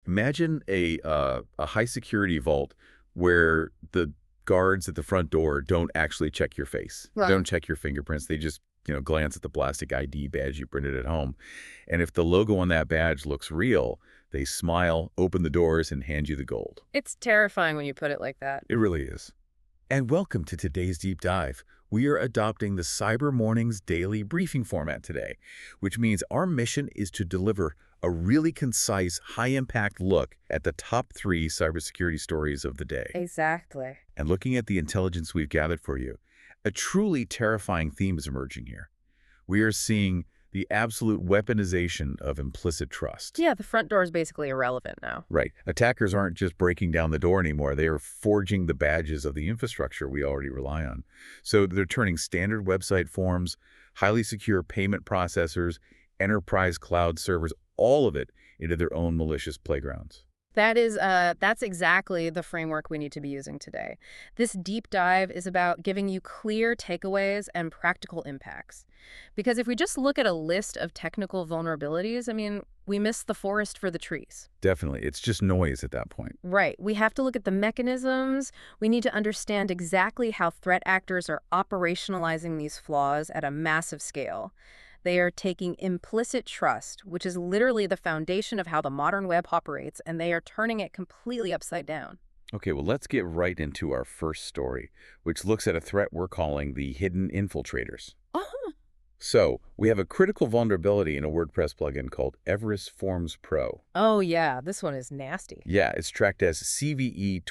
Imagine a high security vault where the guards at the front door don't actually check your face. They Right. don't check your fingerprints. They just, glance at the plastic ID badge you printed at home. And if the logo on that badge looks real, they smile, open the doors, and hand you the gold. It's terrifying when you put it like that. It really is. And welcome to today's deep dive. We are adopting the Cyber Mornings daily briefing format today, which means our mission is to deliver a really concise, high-impact look at the top 3 cybersecurity stories of the day. Exactly. And looking at the intelligence we've gathered for you, a truly terrifying theme is emerging here. We are seeing the absolute weaponization of implicit trust. Yeah, the front door is basically irrelevant now. Right. Attackers aren't just breaking down the door anymore. They are forging the badges of the infrastructure we already rely on. So they're turning standard website forms, highly secure payment processors, enterprise cloud servers, all of it into their own malicious playgrounds. That's exactly the framework we need to be using today. This deep dive is about giving you clear takeaways and practical impacts. Because if we just look at a list of technical vulnerabilities, we miss the forest for the trees. Definitely. It's just noise at that point. Right. We have to look at the mechanisms. We need to understand exactly how threat actors are operationalizing these flaws at a massive scale. They are taking implicit trust, which is literally the foundation of how the modern web operates, and they are turning it completely upside down. Okay, well, let's get right into our first story, which looks at a threat we're calling the hidden infiltrators. Oh, So, we have a critical vulnerability in a WordPress plugin called Everest Forms Pro. oh yeah, this one is nasty. Yeah, it's tracked as CVE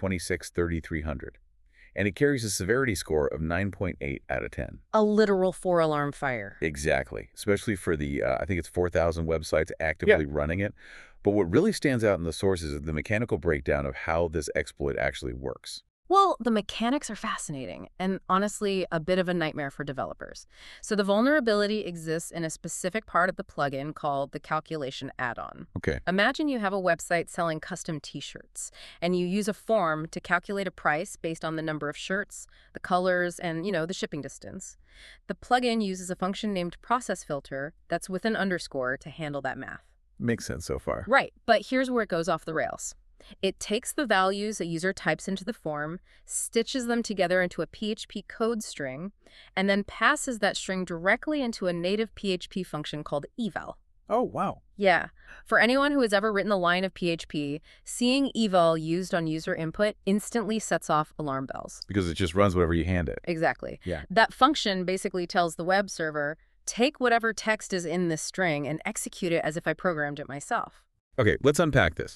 2026-3300, and it carries a severity score of 9.8 out of 10. A literal four-alarm fire. Exactly, especially for the, I think it's 4,000 websites actively running it. But what really stands out in the sources is the mechanical breakdown of how this exploit actually works. Well, the mechanics are fascinating and honestly a bit of a nightmare for developers. So the vulnerability exists in a specific part of the plugin called the calculation add-on. Okay. Imagine you have a website selling custom t-shirts and you use a form to calculate a price based on the number of shirts, the colors, and, the shipping distance. The plugin uses a function named process filter that's with an underscore to handle that math. Makes sense so far. Right, but here's where it goes off the rails. It takes the values a user types into the form, stitches them together into a PHP code string, and then passes that string directly into a native PHP function called eval. Oh, wow. Yeah. For anyone who has ever written a line of PHP, seeing eval used on user input instantly sets off alarm bells. Because it just runs whatever you hand it. Exactly. Yeah. That function basically tells the web server, take whatever text is in this string and execute it as if I programmed it myself. Okay, let's unpack this.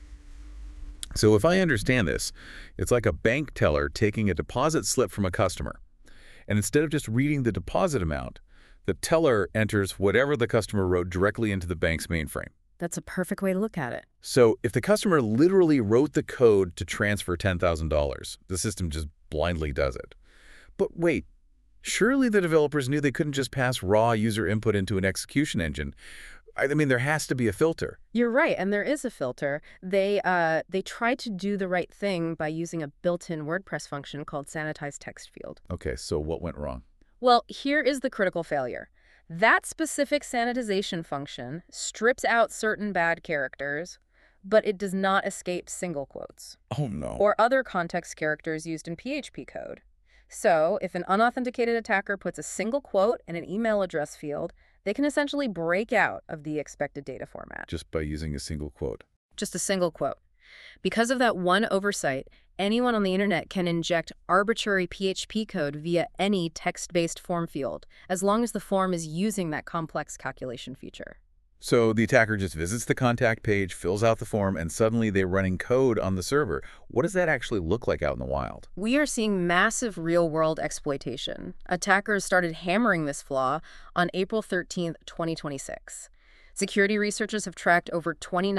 So if I understand this, it's like a bank teller taking a deposit slip from a customer. And instead of just reading the deposit amount, the teller enters whatever the customer wrote directly into the bank's mainframe. That's a perfect way to look at it. So if the customer literally wrote the code to transfer $10,000, the system just blindly does it. But wait, surely the developers knew they couldn't just pass raw user input into an execution engine. There has to be a filter. You're right, and there is a filter. They tried to do the right thing by using a built-in WordPress function called sanitize text field. Okay, so what went wrong? Well, here is the critical failure. That specific sanitization function strips out certain bad characters, but it does not escape single quotes Oh, no. or other context characters used in PHP code. So, if an unauthenticated attacker puts a single quote in an email address field, they can essentially break out of the expected data format. Just by using a single quote. Just a single quote. Because of that one oversight, anyone on the internet can inject arbitrary PHP code via any text-based form field, as long as the form is using that complex calculation feature. So the attacker just visits the contact page, fills out the form, and suddenly they're running code on the server. What does that actually look like out in the wild? We are seeing massive real-world exploitation. Attackers started hammering this flaw on April 13th, 2026. Security researchers have tracked over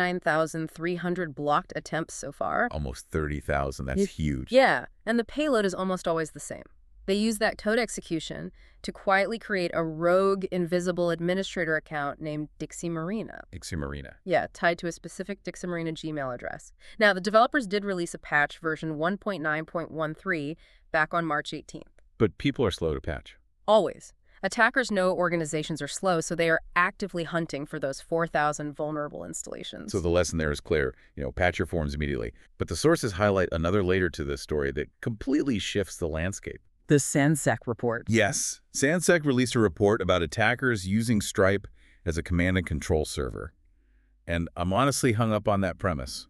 29,300 blocked attempts so far. Almost 30,000. That's huge. Yeah, and the payload is almost always the same. They use that code execution to quietly create a rogue, invisible administrator account named Dixie Marina. Dixie Marina. Yeah, tied to a specific Dixie Marina Gmail address. Now, the developers did release a patch version 1.9.13 back on March 18th. But people are slow to patch. Always. Attackers know organizations are slow, so they are actively hunting for those 4,000 vulnerable installations. So the lesson there is clear, patch your forms immediately. But the sources highlight another layer to this story that completely shifts the landscape. The SANSEC report. Yes, SANSEC released a report about attackers using Stripe as a command and control server. And I'm honestly hung up on that premise.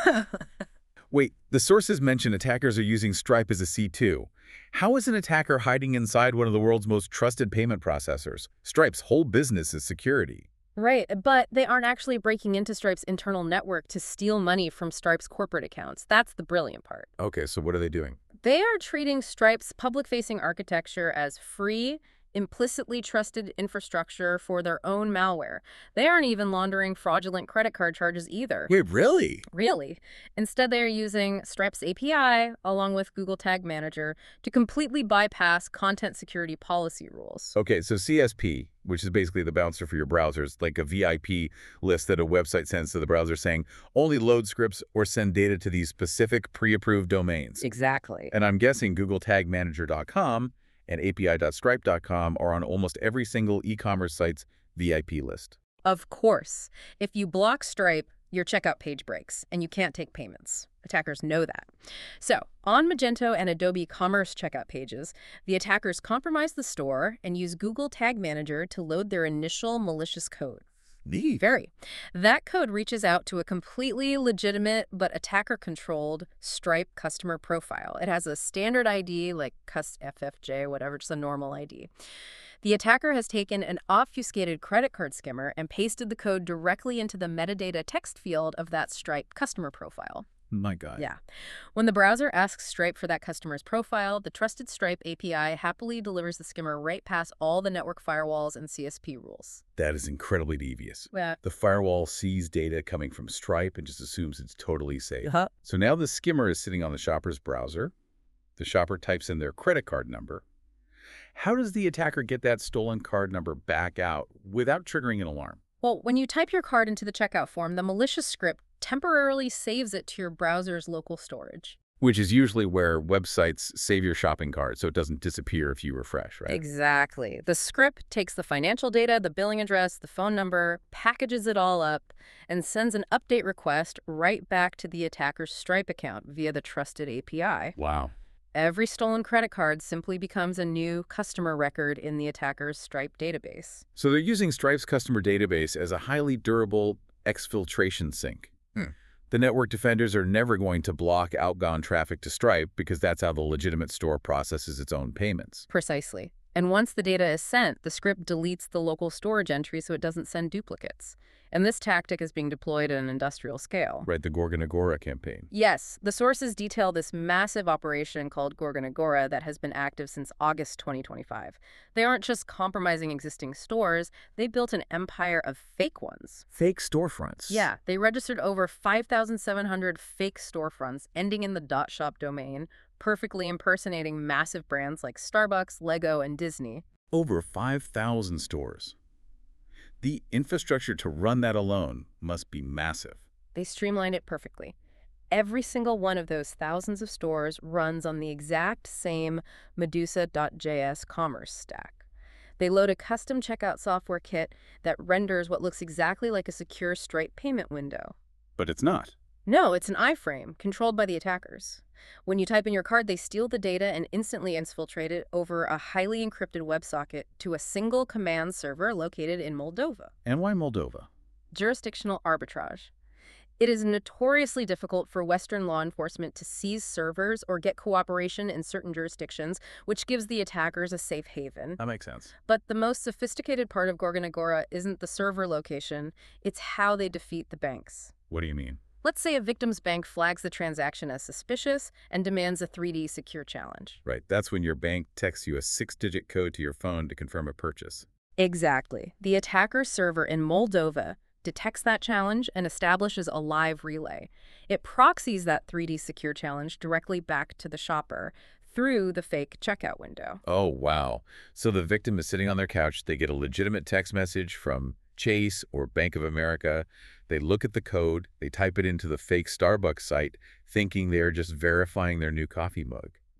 Wait, the sources mention attackers are using Stripe as a C2. How is an attacker hiding inside one of the world's most trusted payment processors? Stripe's whole business is security. Right, but they aren't actually breaking into Stripe's internal network to steal money from Stripe's corporate accounts. That's the brilliant part. Okay, so what are they doing? They are treating Stripe's public-facing architecture as free, implicitly trusted infrastructure for their own malware. They aren't even laundering fraudulent credit card charges either. Wait, really? Really. Instead, they are using Stripe's API, along with Google Tag Manager, to completely bypass content security policy rules. Okay, so CSP, which is basically the bouncer for your browsers, like a VIP list that a website sends to the browser saying, only load scripts or send data to these specific pre-approved domains. Exactly. And I'm guessing GoogleTagManager.com and API.stripe.com are on almost every single e-commerce site's VIP list. Of course. If you block Stripe, your checkout page breaks, and you can't take payments. Attackers know that. So, on Magento and Adobe Commerce checkout pages, the attackers compromise the store and use Google Tag Manager to load their initial malicious code. Neat. Very. That code reaches out to a completely legitimate but attacker-controlled Stripe customer profile. It has a standard ID like custFFJ, whatever, just a normal ID. The attacker has taken an obfuscated credit card skimmer and pasted the code directly into the metadata text field of that Stripe customer profile. My God. Yeah. When the browser asks Stripe for that customer's profile, the trusted Stripe API happily delivers the skimmer right past all the network firewalls and CSP rules. That is incredibly devious. Yeah. The firewall sees data coming from Stripe and just assumes it's totally safe. Uh-huh. So now the skimmer is sitting on the shopper's browser. The shopper types in their credit card number. How does the attacker get that stolen card number back out without triggering an alarm? Well, when you type your card into the checkout form, the malicious script temporarily saves it to your browser's local storage. Which is usually where websites save your shopping cart so it doesn't disappear if you refresh, right? Exactly. The script takes the financial data, the billing address, the phone number, packages it all up, and sends an update request right back to the attacker's Stripe account via the trusted API. Wow. Every stolen credit card simply becomes a new customer record in the attacker's Stripe database. So they're using Stripe's customer database as a highly durable exfiltration sink. The network defenders are never going to block outbound traffic to Stripe because that's how the legitimate store processes its own payments. Precisely. And once the data is sent, the script deletes the local storage entry so it doesn't send duplicates. And this tactic is being deployed at an industrial scale. Right, the Gorgon Agora campaign. Yes, the sources detail this massive operation called Gorgon Agora that has been active since August 2025. They aren't just compromising existing stores, they built an empire of fake ones. Fake storefronts. Yeah, they registered over 5,700 fake storefronts ending in the .shop domain, perfectly impersonating massive brands like Starbucks, Lego, and Disney. Over 5,000 stores. The infrastructure to run that alone must be massive. They streamlined it perfectly. Every single one of those thousands of stores runs on the exact same Medusa.js commerce stack. They load a custom checkout software kit that renders what looks exactly like a secure Stripe payment window. But it's not. No, it's an iframe controlled by the attackers. When you type in your card, they steal the data and instantly exfiltrate it over a highly encrypted WebSocket to a single command server located in Moldova. And why Moldova? Jurisdictional arbitrage. It is notoriously difficult for Western law enforcement to seize servers or get cooperation in certain jurisdictions, which gives the attackers a safe haven. That makes sense. But the most sophisticated part of Gorgon Agora isn't the server location, it's how they defeat the banks. What do you mean? Let's say a victim's bank flags the transaction as suspicious and demands a 3D secure challenge. Right, that's when your bank texts you a 6-digit code to your phone to confirm a purchase. Exactly. The attacker server in Moldova detects that challenge and establishes a live relay. It proxies that 3D secure challenge directly back to the shopper through the fake checkout window. Oh, wow. So the victim is sitting on their couch, they get a legitimate text message from Chase or Bank of America. They look at the code, they type it into the fake Starbucks site, thinking they're just verifying their new coffee mug.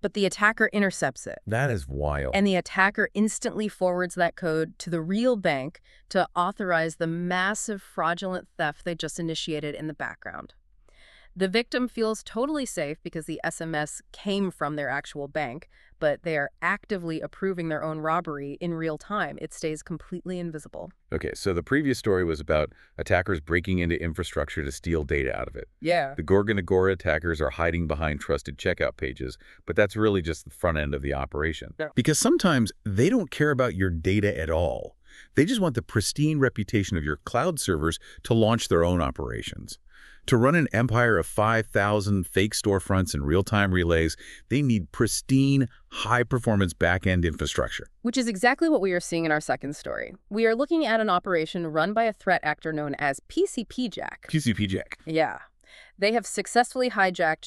But the attacker intercepts it. That is wild. And the attacker instantly forwards that code to the real bank to authorize the massive fraudulent theft they just initiated in the background. The victim feels totally safe because the SMS came from their actual bank, but they are actively approving their own robbery in real time. It stays completely invisible. Okay, so the previous story was about attackers breaking into infrastructure to steal data out of it. Yeah. The Gorgon Agora attackers are hiding behind trusted checkout pages, but that's really just the front end of the operation. Yeah. Because sometimes they don't care about your data at all. They just want the pristine reputation of your cloud servers to launch their own operations. To run an empire of 5,000 fake storefronts and real-time relays, they need pristine, high-performance back-end infrastructure. Which is exactly what we are seeing in our second story. We are looking at an operation run by a threat actor known as PCPJack. PCPJack. Yeah. They have successfully hijacked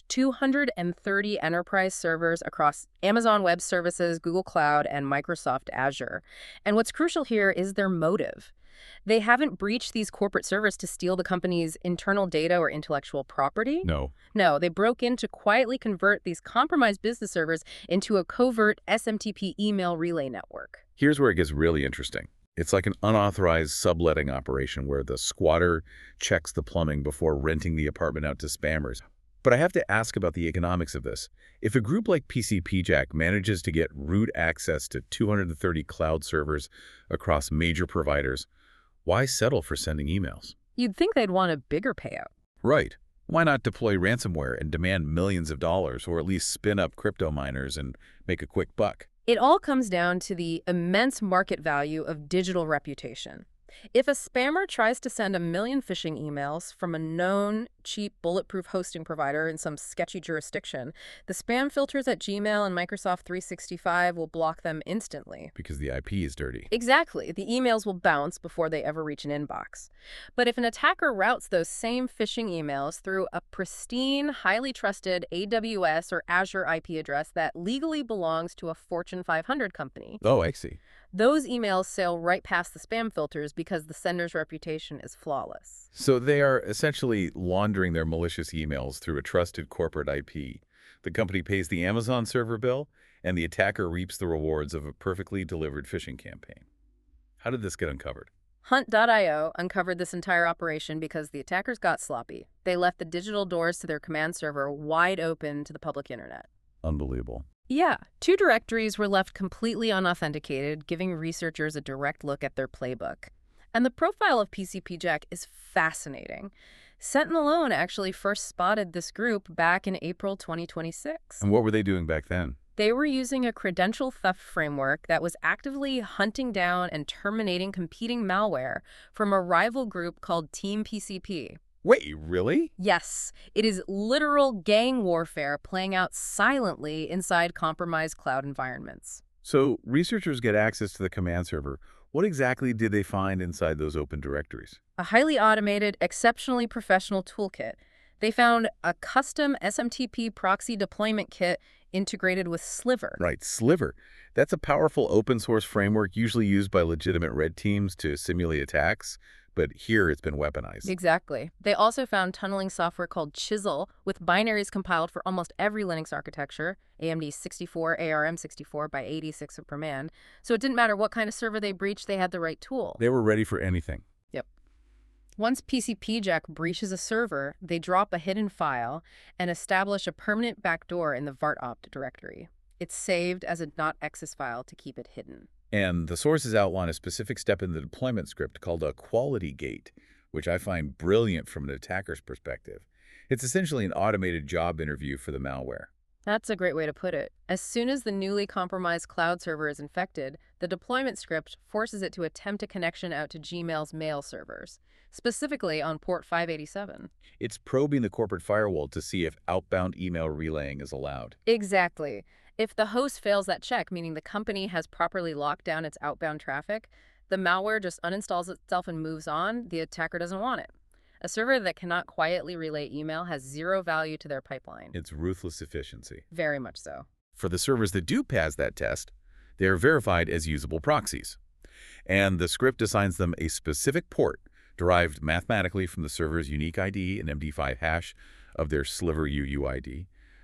230 enterprise servers across Amazon Web Services, Google Cloud, and Microsoft Azure. And what's crucial here is their motive. They haven't breached these corporate servers to steal the company's internal data or intellectual property. No. No, they broke in to quietly convert these compromised business servers into a covert SMTP email relay network. Here's where it gets really interesting. It's like an unauthorized subletting operation where the squatter checks the plumbing before renting the apartment out to spammers. But I have to ask about the economics of this. If a group like PCPJack manages to get root access to 230 cloud servers across major providers, why settle for sending emails? You'd think they'd want a bigger payout. Right. Why not deploy ransomware and demand millions of dollars, or at least spin up crypto miners and make a quick buck? It all comes down to the immense market value of digital reputation. If a spammer tries to send 1 million phishing emails from a known, cheap, bulletproof hosting provider in some sketchy jurisdiction, the spam filters at Gmail and Microsoft 365 will block them instantly. Because the IP is dirty. Exactly. The emails will bounce before they ever reach an inbox. But if an attacker routes those same phishing emails through a pristine, highly trusted AWS or Azure IP address that legally belongs to a Fortune 500 company, Oh, I see. those emails sail right past the spam filters because the sender's reputation is flawless. So they are essentially laundering their malicious emails through a trusted corporate IP. The company pays the Amazon server bill, and the attacker reaps the rewards of a perfectly delivered phishing campaign. How did this get uncovered? Hunt.io uncovered this entire operation because the attackers got sloppy. They left the digital doors to their command server wide open to the public internet. Unbelievable. Yeah, 2 directories were left completely unauthenticated, giving researchers a direct look at their playbook. And the profile of PCPJack is fascinating. Sentinel Alone actually first spotted this group back in April 2026. And what were they doing back then? They were using a credential theft framework that was actively hunting down and terminating competing malware from a rival group called Team PCP. Wait, really? Yes, it is literal gang warfare playing out silently inside compromised cloud environments. So researchers get access to the command server. What exactly did they find inside those open directories? A highly automated, exceptionally professional toolkit. They found a custom SMTP proxy deployment kit integrated with Sliver. Right, Sliver. That's a powerful open source framework usually used by legitimate red teams to simulate attacks, but here it's been weaponized. Exactly. They also found tunneling software called Chisel with binaries compiled for almost every Linux architecture, AMD 64, ARM 64 by 86 per man. So it didn't matter what kind of server they breached, they had the right tool. They were ready for anything. Yep. Once PCPJack breaches a server, they drop a hidden file and establish a permanent backdoor in the vartopt directory. It's saved as a .exis file to keep it hidden. And the sources outline a specific step in the deployment script called a quality gate, which I find brilliant from an attacker's perspective. It's essentially an automated job interview for the malware. That's a great way to put it. As soon as the newly compromised cloud server is infected, the deployment script forces it to attempt a connection out to Gmail's mail servers, specifically on port 587. It's probing the corporate firewall to see if outbound email relaying is allowed. Exactly. If the host fails that check, meaning the company has properly locked down its outbound traffic, the malware just uninstalls itself and moves on. The attacker doesn't want it. A server that cannot quietly relay email has zero value to their pipeline. It's ruthless efficiency. Very much so. For the servers that do pass that test, they are verified as usable proxies. And the script assigns them a specific port derived mathematically from the server's unique ID and MD5 hash of their Sliver UUID.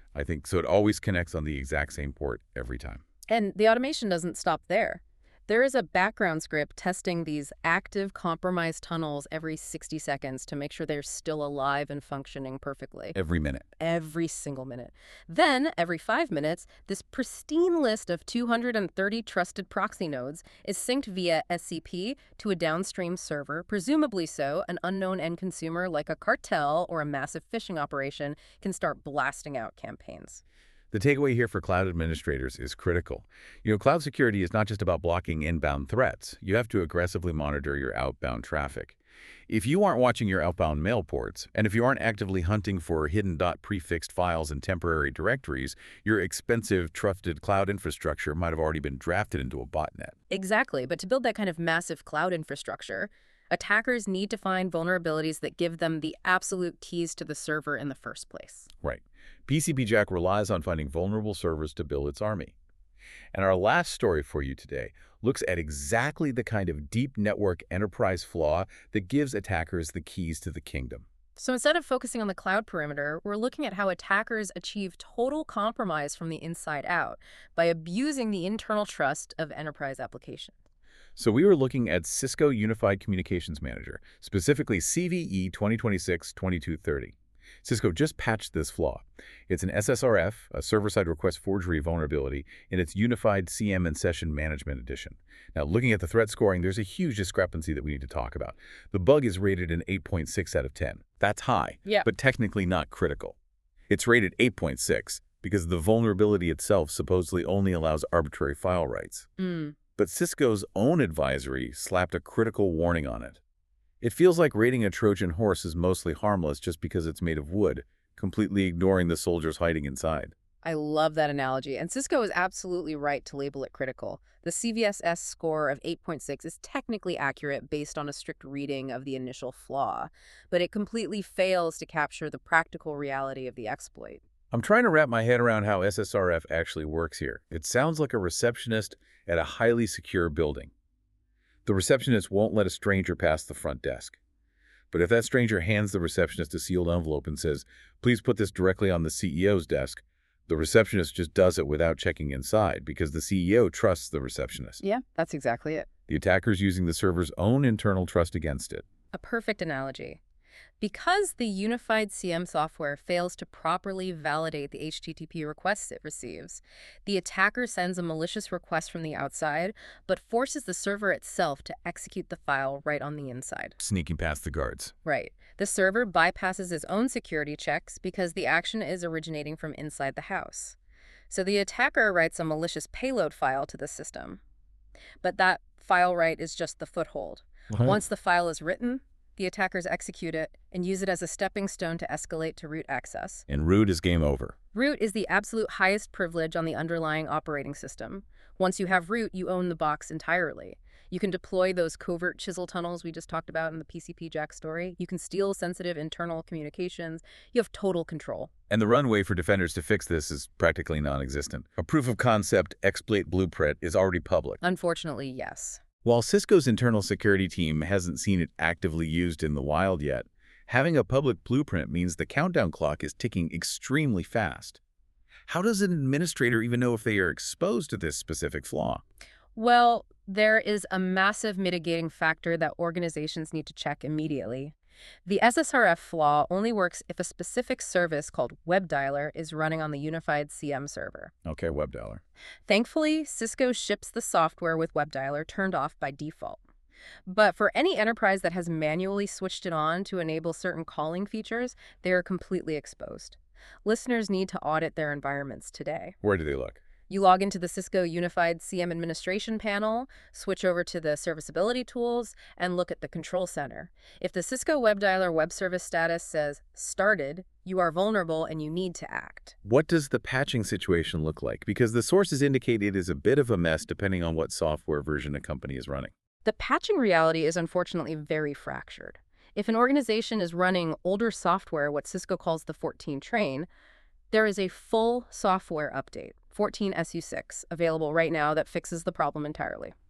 I think so. It always connects on the exact same port every time. And the automation doesn't stop there. There is a background script testing these active compromised tunnels every 60 seconds to make sure they're still alive and functioning perfectly. Every minute. Every single minute. Then, every 5 minutes, this pristine list of 230 trusted proxy nodes is synced via SCP to a downstream server. Presumably so, an unknown end consumer like a cartel or a massive phishing operation can start blasting out campaigns. The takeaway here for cloud administrators is critical. Cloud security is not just about blocking inbound threats. You have to aggressively monitor your outbound traffic. If you aren't watching your outbound mail ports, and if you aren't actively hunting for hidden .prefixed files and temporary directories, your expensive, trusted cloud infrastructure might have already been drafted into a botnet. Exactly, but to build that kind of massive cloud infrastructure, attackers need to find vulnerabilities that give them the absolute keys to the server in the first place. Right. PCPJack relies on finding vulnerable servers to build its army. And our last story for you today looks at exactly the kind of deep network enterprise flaw that gives attackers the keys to the kingdom. So instead of focusing on the cloud perimeter, we're looking at how attackers achieve total compromise from the inside out by abusing the internal trust of enterprise applications. So we were looking at Cisco Unified Communications Manager, specifically CVE 2026-2230. Cisco just patched this flaw. It's an SSRF, a server-side request forgery vulnerability, in its Unified CM and Session Management Edition. Now, looking at the threat scoring, there's a huge discrepancy that we need to talk about. The bug is rated an 8.6 out of 10. That's high, but technically not critical. It's rated 8.6 because the vulnerability itself supposedly only allows arbitrary file writes. But Cisco's own advisory slapped a critical warning on it. It feels like raiding a Trojan horse is mostly harmless just because it's made of wood, completely ignoring the soldiers hiding inside. I love that analogy, and Cisco is absolutely right to label it critical. The CVSS score of 8.6 is technically accurate based on a strict reading of the initial flaw, but it completely fails to capture the practical reality of the exploit. I'm trying to wrap my head around how SSRF actually works here. It sounds like a receptionist at a highly secure building. The receptionist won't let a stranger pass the front desk. But if that stranger hands the receptionist a sealed envelope and says, "Please put this directly on the CEO's desk," the receptionist just does it without checking inside because the CEO trusts the receptionist. Yeah, that's exactly it. The attacker's using the server's own internal trust against it. A perfect analogy. Because the unified CM software fails to properly validate the HTTP requests it receives, the attacker sends a malicious request from the outside, but forces the server itself to execute the file right on the inside. Sneaking past the guards. Right. The server bypasses its own security checks because the action is originating from inside the house. So the attacker writes a malicious payload file to the system. But that file write is just the foothold. Once the file is written, the attackers execute it and use it as a stepping stone to escalate to root access. And root is game over. Root is the absolute highest privilege on the underlying operating system. Once you have root, you own the box entirely. You can deploy those covert chisel tunnels we just talked about in the PCPJack story. You can steal sensitive internal communications. You have total control. And the runway for defenders to fix this is practically non-existent. A proof of concept exploit blueprint is already public. Unfortunately, yes. While Cisco's internal security team hasn't seen it actively used in the wild yet, having a public blueprint means the countdown clock is ticking extremely fast. How does an administrator even know if they are exposed to this specific flaw? Well, there is a massive mitigating factor that organizations need to check immediately. The SSRF flaw only works if a specific service called WebDialer is running on the unified CM server. Okay, WebDialer. Thankfully, Cisco ships the software with WebDialer turned off by default. But for any enterprise that has manually switched it on to enable certain calling features, they are completely exposed. Listeners need to audit their environments today. Where do they look? You log into the Cisco Unified CM Administration panel, switch over to the Serviceability tools, and look at the Control Center. If the Cisco WebDialer web service status says started, you are vulnerable and you need to act. What does the patching situation look like? Because the sources indicate it is a bit of a mess depending on what software version a company is running. The patching reality is unfortunately very fractured. If an organization is running older software, what Cisco calls the 14 train, there is a full software update, 14SU6, available right now that fixes the problem entirely.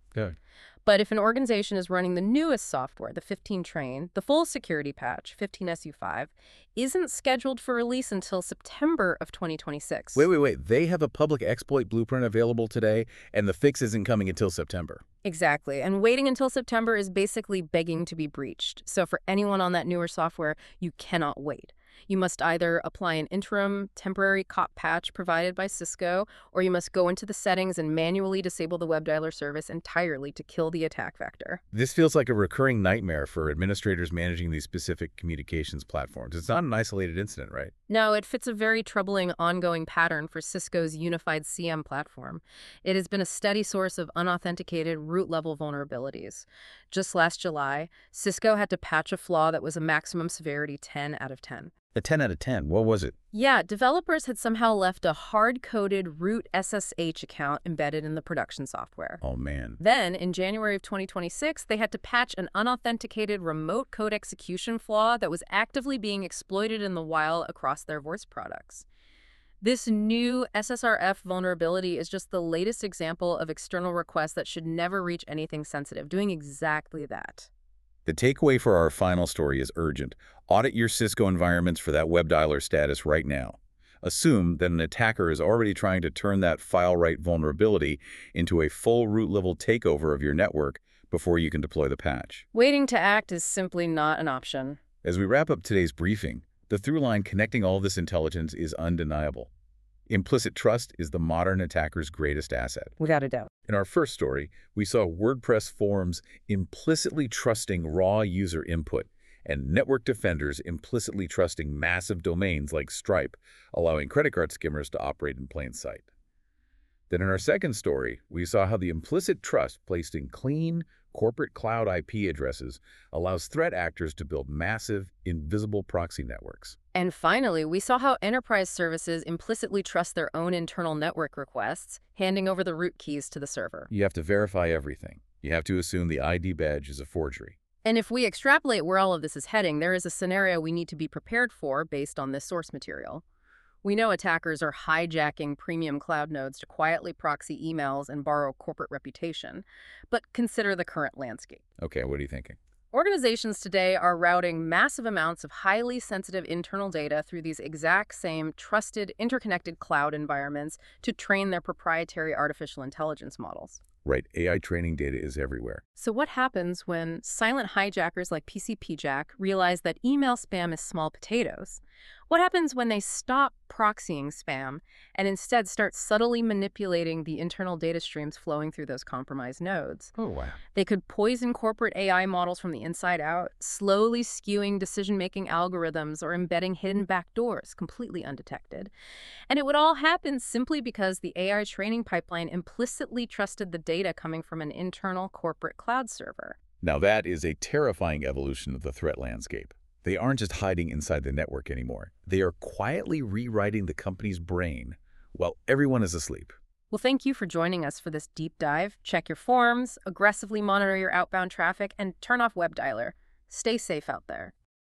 Yeah. But if an organization is running the newest software, the 15 Train, the full security patch, 15SU5, isn't scheduled for release until September of 2026. Wait. They have a public exploit blueprint available today, and the fix isn't coming until September. Exactly. And waiting until September is basically begging to be breached. So for anyone on that newer software, you cannot wait. You must either apply an interim, temporary COP patch provided by Cisco, or you must go into the settings and manually disable the web dialer service entirely to kill the attack vector. This feels like a recurring nightmare for administrators managing these specific communications platforms. It's not an isolated incident, right? No, it fits a very troubling ongoing pattern for Cisco's unified CM platform. It has been a steady source of unauthenticated root-level vulnerabilities. Just last July, Cisco had to patch a flaw that was a maximum severity 10 out of 10. A 10 out of 10. What was it? Yeah, developers had somehow left a hard-coded root SSH account embedded in the production software. Oh, man. Then, in January of 2026, they had to patch an unauthenticated remote code execution flaw that was actively being exploited in the wild across their voice products. This new SSRF vulnerability is just the latest example of external requests that should never reach anything sensitive, doing exactly that. The takeaway for our final story is urgent. Audit your Cisco environments for that web dialer status right now. Assume that an attacker is already trying to turn that file write vulnerability into a full root-level takeover of your network before you can deploy the patch. Waiting to act is simply not an option. As we wrap up today's briefing, the through line connecting all this intelligence is undeniable. Implicit trust is the modern attacker's greatest asset. Without a doubt. In our first story, we saw WordPress forums implicitly trusting raw user input and network defenders implicitly trusting massive domains like Stripe, allowing credit card skimmers to operate in plain sight. Then in our second story, we saw how the implicit trust placed in clean, corporate cloud IP addresses allows threat actors to build massive, invisible proxy networks. And finally, we saw how enterprise services implicitly trust their own internal network requests, handing over the root keys to the server. You have to verify everything. You have to assume the ID badge is a forgery. And if we extrapolate where all of this is heading, there is a scenario we need to be prepared for based on this source material. We know attackers are hijacking premium cloud nodes to quietly proxy emails and borrow corporate reputation. But consider the current landscape. Okay, what are you thinking? Organizations today are routing massive amounts of highly sensitive internal data through these exact same trusted, interconnected cloud environments to train their proprietary artificial intelligence models. Right, AI training data is everywhere. So what happens when silent hijackers like PCPJack realize that email spam is small potatoes? What happens when they stop proxying spam and instead start subtly manipulating the internal data streams flowing through those compromised nodes? Oh, wow. They could poison corporate AI models from the inside out, slowly skewing decision-making algorithms or embedding hidden backdoors completely undetected. And it would all happen simply because the AI training pipeline implicitly trusted the data coming from an internal corporate cloud server. Now that is a terrifying evolution of the threat landscape. They aren't just hiding inside the network anymore. They are quietly rewriting the company's brain while everyone is asleep. Well, thank you for joining us for this deep dive. Check your forms, aggressively monitor your outbound traffic, and turn off web dialer. Stay safe out there.